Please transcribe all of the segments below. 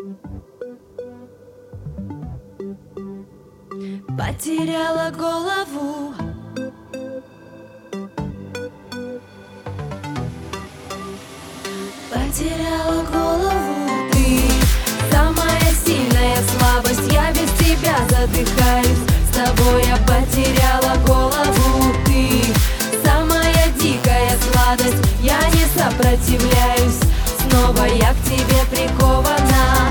Потеряла голову. Потеряла голову. Ты самая сильная слабость. Я без тебя задыхаюсь. С тобой я потеряла голову. Ты самая дикая сладость. Я не сопротивляюсь. Снова я к тебе прикована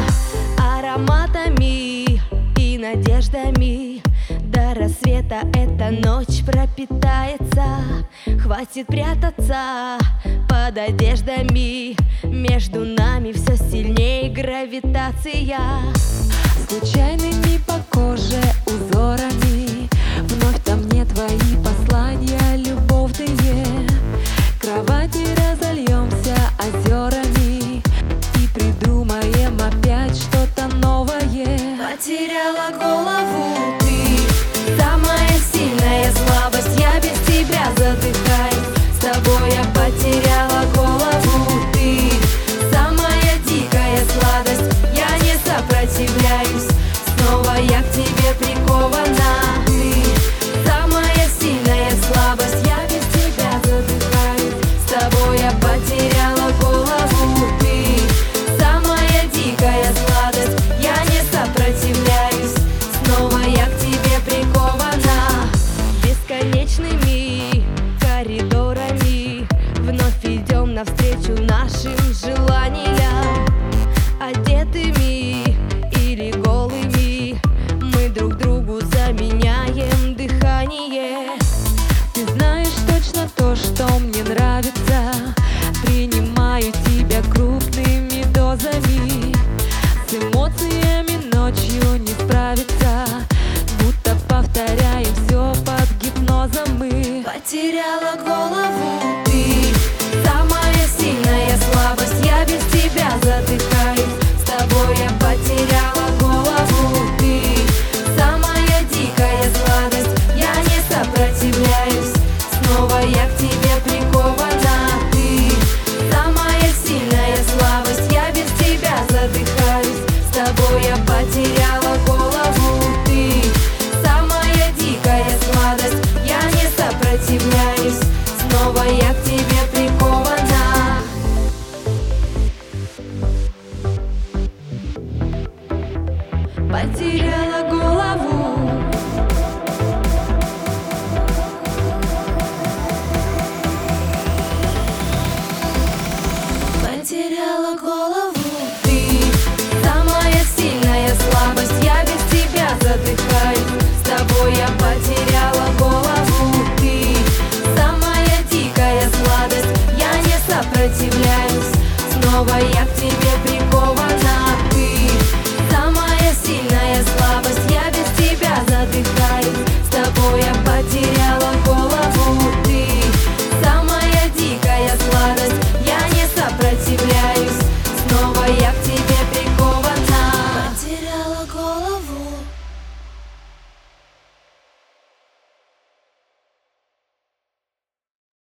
ароматами и надеждами. До рассвета эта ночь пропитается. Хватит прятаться под одеждами. Между нами все сильнее гравитация. Случайными по коже узорами вновь там мне твои послания любовные. Кровати разольемся озерами и придумаем опять что-то новое. Потеряла голову. Ты самая сильная слабость. Я без тебя задыхаюсь. С тобой я потеряла голову. Ты самая дикая сладость. Я не сопротивляюсь. Снова я к тебе прикована. Ты самая сильная слабость. Я без тебя задыхаюсь. С тобой я потеряла голову. Ты самая дикая сладость. Я не сопротивляюсь. Снова я к тебе прикована бесконечными коридорами. Вновь идем навстречу нашим желаниям. Одетыми или голыми мы друг другу заменяем дыхание. Ты знаешь точно то, что мне нравится. Принимаю тебя крупными дозами. С эмоциями ночью не справиться. Будто повторяем все под гипнозом мы. Потеряла голову. Ты самая сильная слабость. Я без тебя задыхаюсь. С тобой я потеряла голову. Ты самая дикая сладость. Я не сопротивляюсь. Снова я к тебе прикована. Ты самая сильная слабость. Я без тебя задыхаюсь. С тобой я потеряла голову. Ты самая дикая сладость. Я не сопротивляюсь. Снова я к тебе прикована. Потеряла голову. Потеряла голову. Ты самая сильная слабость. Я без тебя задыхаюсь. С тобой я потеряла голову. Ты самая дикая сладость. Я не сопротивляюсь. Снова я к тебе